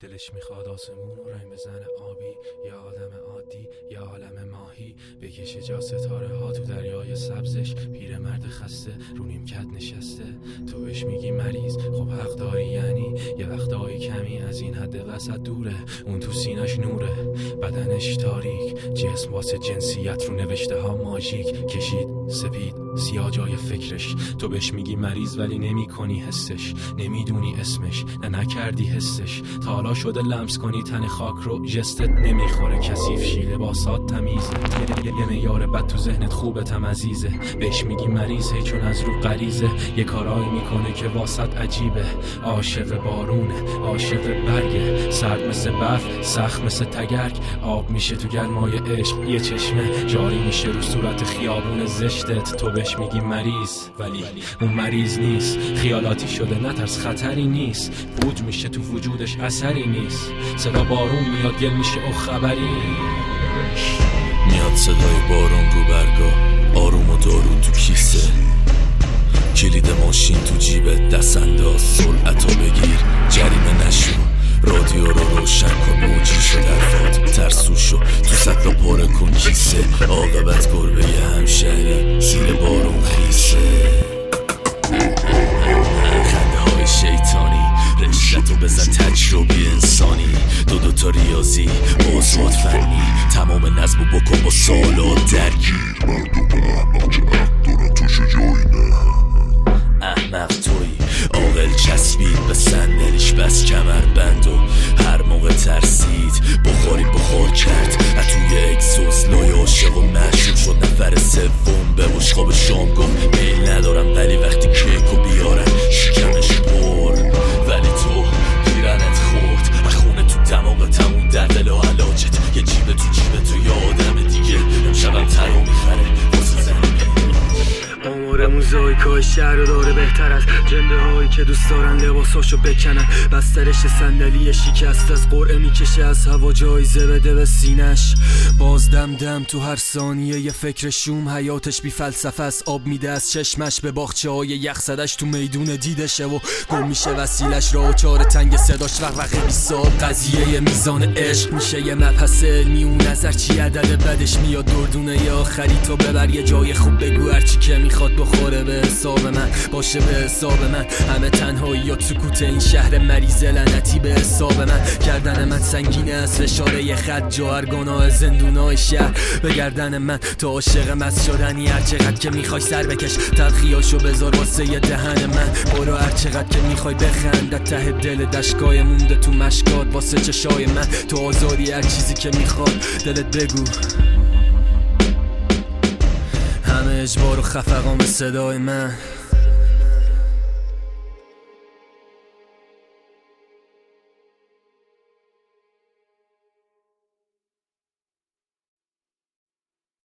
دلش میخواد آسمون رو رنگ بزنه آبی، یا آدم عادی یا عالم ماهی، بکشه جا ستاره ها تو دریای سبزش. پیرمرد خسته رو نیمکت نشسته، تو بهش میگی مریض، خب حق داری یعنی یه وقتایی کمی از این حد وسط دوره. اون تو سینش نوره، بدنش تاریک، جسم واسه جنسیت رو نوشته ها ماژیک. کشید سپید سیاه جای فکرش، تو بهش میگی مریض ولی نمی کنی حسش، نمیدونی اسمش نه نکردی حسش. تا حالا شده لمس کنی تن خاک رو، جستت نمیخوره کثیف شی، لباسات تمیزه، یه معیار بد تو ذهنت خوبتم عزیزه. بهش میگی مریض هی چون از رو غریزه، یه کارایی میکنه که واسط عجیبه. عاشق بارونه، عاشق برگه، سرد مثل برف، سخت مثل تگرگ. آب میشه تو گرمای عشق، یه چشمه جاری میشه رو صورت خیابون زشتت. تو بهش میگی مریض ولی اون مریض نیست، خیالاتی شده نترس خطری نیست. پوج میشه تو وجودش اثری نیست، صدا بارون میاد گل میشه او خبری میاد. صدای بارون رو برگاه، آروم و دارو تو کیسه، کلید ماشین تو جیبت، دست انداز سرعتو بگیر، جریمه نشو، رادیو رو روشن کن، موجی شو درفات، ترسو شو، تو سطلا پاره کن کیسه، عاقبت گربه همشهری زیر بارون خیسه. خنده های شیطانی، رشتو بزن تجربی انسانی، دو تا ریاضی بازوات فنی، تمام نظمو بکن با سالات درگیر. مردم احمق که عقل دارن توش جایی نه، احمق توی عاقل چسبید به صندلیش بس کمر بند و هر موقع ترسید بخاری بخار کرد از توی اگزوز لای عاشق و معشوق شد. نفر سوم به بشقاب شام گفت میل ندارم ولی وقتی کیکو بیارن شکمش پر، ولی تو پیرنت خورد از خونه تو دماغت، همون در دل و علاجت، یه جیب تو یه آدم دیگه امشبم ترو میخره واسه زنه. آمار موزاییکای شهر رو داره بهتر از جنده هایی که دوست دارن لباساشو بکنن. بسترش صندلی شکست از قرعه میکشه از هوا، جایزه بده به سینش. باز دم تو هر ثانیه یه فکر شوم، حیاتش بی فلسفه است، آب میده از چشمش به باغچه های یخ زدش، تو میدون دیدشه و گم میشه وسیلش. راه و چار تنگ صداش وقوقه 20 سال، قضیه میزان عشق میشه یه مبحث علمی. اون نظر چی عدد بدش میاد دردونه یا آخری، تو ببر یه جای خوب بگو هرچی که میخواد بخوره به حساب من، باشه به حساب من. همه تنهایی یا سکوت این شهر مریض لعنتی به حساب من. گردن من سنگینه از فشاره یه خط، جوهر گناه زندونای شهر به گردن من. تو عاشق مست شدنی، هر چقدر که میخوای سر بکش، تلخیاشو بذار واسه یه دهن من. برو هر چقدر که میخوای بخند، ته دل دشکای مونده تو مشکات واسه چشای من. تو آزادی هر چیزی که میخواد دلت بگو، همه اجبار و خفقان به صدای من.